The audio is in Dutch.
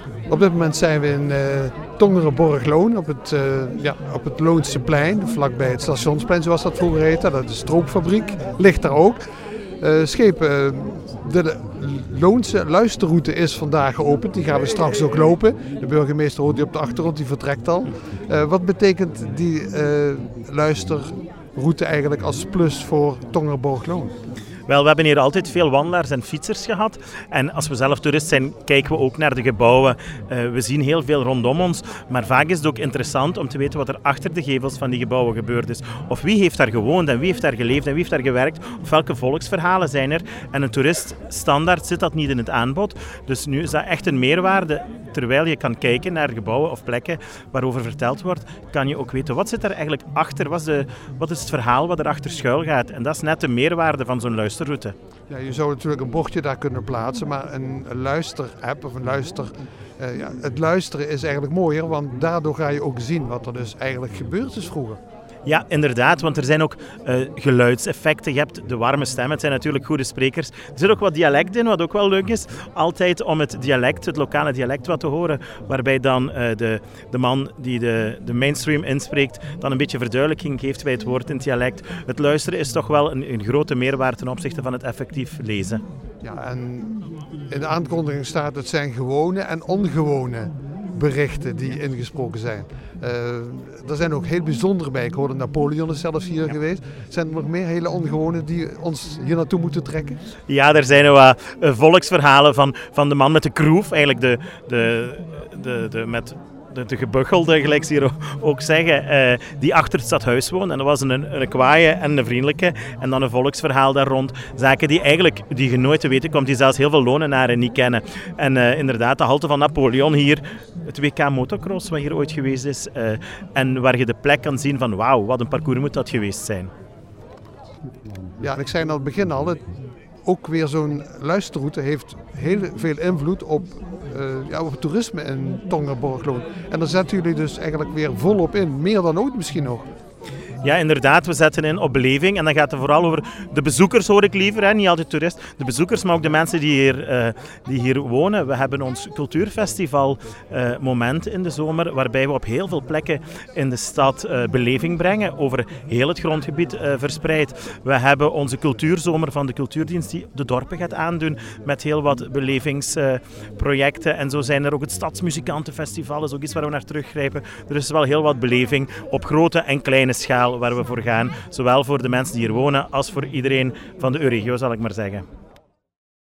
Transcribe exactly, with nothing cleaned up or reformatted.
Op dit moment zijn we in uh, Tongeren-Borgloon op het, uh, ja, op het Loonse plein, vlakbij het stationsplein zoals dat vroeger heette. Dat is de stroopfabriek, ligt daar ook. Uh, schepen, uh, de, de Loonse luisterroute is vandaag geopend, die gaan we straks ook lopen. De burgemeester hoort die op de achtergrond, die vertrekt al. Uh, wat betekent die uh, luisterroute eigenlijk als plus voor Tongeren-Borgloon? Wel, we hebben hier altijd veel wandelaars en fietsers gehad. En als we zelf toerist zijn, kijken we ook naar de gebouwen. Uh, we zien heel veel rondom ons. Maar vaak is het ook interessant om te weten wat er achter de gevels van die gebouwen gebeurd is. Of wie heeft daar gewoond en wie heeft daar geleefd en wie heeft daar gewerkt. Of welke volksverhalen zijn er. En een toerist standaard zit dat niet in het aanbod. Dus nu is dat echt een meerwaarde. Terwijl je kan kijken naar gebouwen of plekken waarover verteld wordt, kan je ook weten wat zit er eigenlijk achter. Wat is, de, wat is het verhaal wat erachter schuil gaat. En dat is net de meerwaarde van zo'n luisterroute. Ja, je zou natuurlijk een bordje daar kunnen plaatsen, maar een, een luisterapp of een luister... Uh, ja, het luisteren is eigenlijk mooier, want daardoor ga je ook zien wat er dus eigenlijk gebeurd is vroeger. Ja, inderdaad, want er zijn ook uh, geluidseffecten. Je hebt de warme stemmen, het zijn natuurlijk goede sprekers. Er zit ook wat dialect in, wat ook wel leuk is. Altijd om het dialect, het lokale dialect wat te horen, waarbij dan uh, de, de man die de, de mainstream inspreekt, dan een beetje verduidelijking geeft bij het woord in het dialect. Het luisteren is toch wel een, een grote meerwaarde ten opzichte van het effectief lezen. Ja, en in de aankondiging staat het zijn gewone en ongewone berichten die ingesproken zijn. Uh, er zijn ook heel bijzondere bij. Ik hoorde Napoleon is zelfs hier ja. geweest. Zijn er nog meer hele ongewone die ons hier naartoe moeten trekken? Ja, er zijn wat uh, volksverhalen van, van de man met de kroef. Eigenlijk de, de, de, de met... De, de gebuchelde, gelijk ze hier ook zeggen, uh, die achter het stadhuis woont. En dat was een, een kwaaie en een vriendelijke. En dan een volksverhaal daar rond. Zaken die eigenlijk die je nooit te weten komt, die zelfs heel veel Lonenaren niet kennen. En uh, inderdaad, de halte van Napoleon hier, het W K Motocross, wat hier ooit geweest is. Uh, en waar je de plek kan zien van wauw, wat een parcours moet dat geweest zijn. Ja, en ik zei aan het begin al, het, ook weer zo'n luisterroute heeft heel veel invloed op, uh, ja, op het toerisme in Tongeren-Borgloon. En daar zetten jullie dus eigenlijk weer volop in, meer dan ooit misschien nog. Ja, inderdaad, we zetten in op beleving en dan gaat het vooral over de bezoekers, hoor ik liever, hè? Niet altijd toeristen, de bezoekers, maar ook de mensen die hier, uh, die hier wonen. We hebben ons cultuurfestival uh, moment in de zomer, waarbij we op heel veel plekken in de stad uh, beleving brengen, over heel het grondgebied uh, verspreid. We hebben onze cultuurzomer van de cultuurdienst die de dorpen gaat aandoen met heel wat belevingsprojecten. Uh, en zo zijn er ook het Stadsmuzikantenfestival, is ook iets waar we naar teruggrijpen. Er is wel heel wat beleving op grote en kleine schaal waar we voor gaan, zowel voor de mensen die hier wonen als voor iedereen van de regio, zal ik maar zeggen.